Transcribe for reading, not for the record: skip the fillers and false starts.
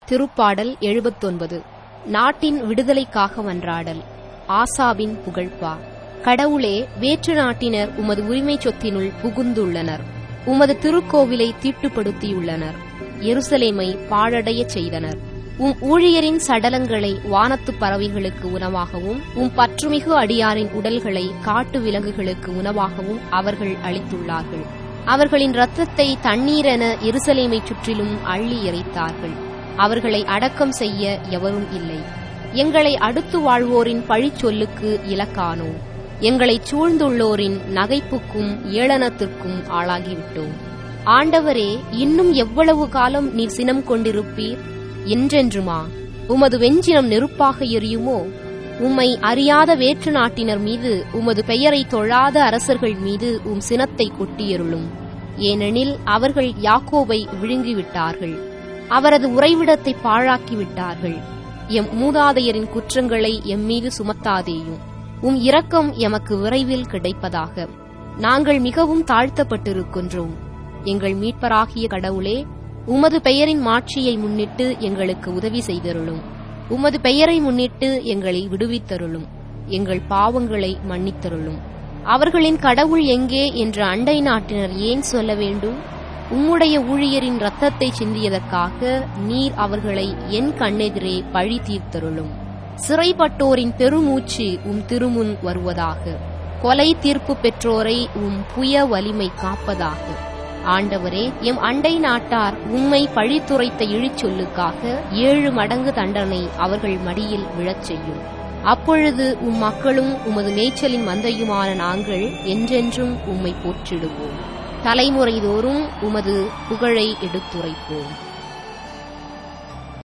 திருப்பாடல் 79. நாட்டின் விடுதலைக்காக மன்றாடல். ஆசாவின் புகழ்பா. கடவுளே, வேற்று நாட்டினர் உமது உரிமை சொத்தினுள் புகுந்துள்ளனர். உமது திருக்கோவிலை தீட்டுப்படுத்தியுள்ளனர். எருசலேமை பாழடையச் செய்தனர். ஊழியரின் சடலங்களை வானத்துப் பறவைகளுக்கு உணவாகவும் பற்றுமிகு அடியாரின் உடல்களை காட்டு விலங்குகளுக்கு உணவாகவும் அவர்கள் அளித்துள்ளார்கள். அவர்களின் இரத்தத்தை தண்ணீரென எருசலேமைச் சுற்றிலும் அள்ளி இறைத்தார்கள். அவர்களை அடக்கம் செய்ய எவரும் இல்லை. எங்களை அடுத்து வாழ்வோரின் பழிச்சொல்லுக்கு இலக்கானோம். எங்களைச் சூழ்ந்துள்ளோரின் நகைப்புக்கும் ஏளனத்திற்கும் ஆளாகிவிட்டோம். ஆண்டவரே, இன்னும் எவ்வளவு காலம் நீர் சினம் கொண்டிருப்பீர்? என்றென்றுமா? உமது வெஞ்சினம் நெருப்பாக எரியுமோ? உம்மை அறியாத வேற்று நாட்டினர் மீது, உமது பெயரை தொழாத அரசர்கள் மீது சினத்தை கொட்டியருளும். ஏனெனில் அவர்கள் யாக்கோபை விழுங்கிவிட்டார்கள். அவரது உறைவிடத்தை பாழாக்கிவிட்டார்கள். எம் மூதாதையரின் குற்றங்களை எம்மீது சுமத்தாதேயும். இரக்கம் எமக்கு விரைவில் கிடைப்பதாக. நாங்கள் மிகவும் தாழ்த்தப்பட்டிருக்கின்றோம். எங்கள் மீட்பராகிய கடவுளே, உமது பெயரின் மாட்சியை முன்னிட்டு எங்களுக்கு உதவி செய்தருளும். உமது பெயரை முன்னிட்டு எங்களை விடுவித்தருளும். எங்கள் பாவங்களை மன்னித்தருளும். அவர்களின் கடவுள் எங்கே என்று அண்டை நாட்டினர் ஏன் சொல்ல வேண்டும்? உம்முடைய ஊழியரின் இரத்தத்தை சிந்தியதற்காக நீர் அவர்களை என் கண்ணெதிரே பழி தீர்த்தருளும். சிறைப்பட்டோரின் பெருமூச்சு திருமுன் வருவதாக. கொலை தீர்ப்பு பெற்றோரை புய வலிமை காப்பதாக. ஆண்டவரே, எம் அண்டை நாட்டார் உம்மை பழித்துரைத்த இழிச்சொல்லுக்காக 7 மடங்கு தண்டனை அவர்கள் மடியில் விழச் செய்யும். அப்பொழுது மக்களும் உமது மேய்ச்சலின் மந்தையுமான நாங்கள் என்றென்றும் உம்மை போற்றிடுவோம். தலைமுறைதோறும் உமது புகழை எடுத்துரைப்போம்.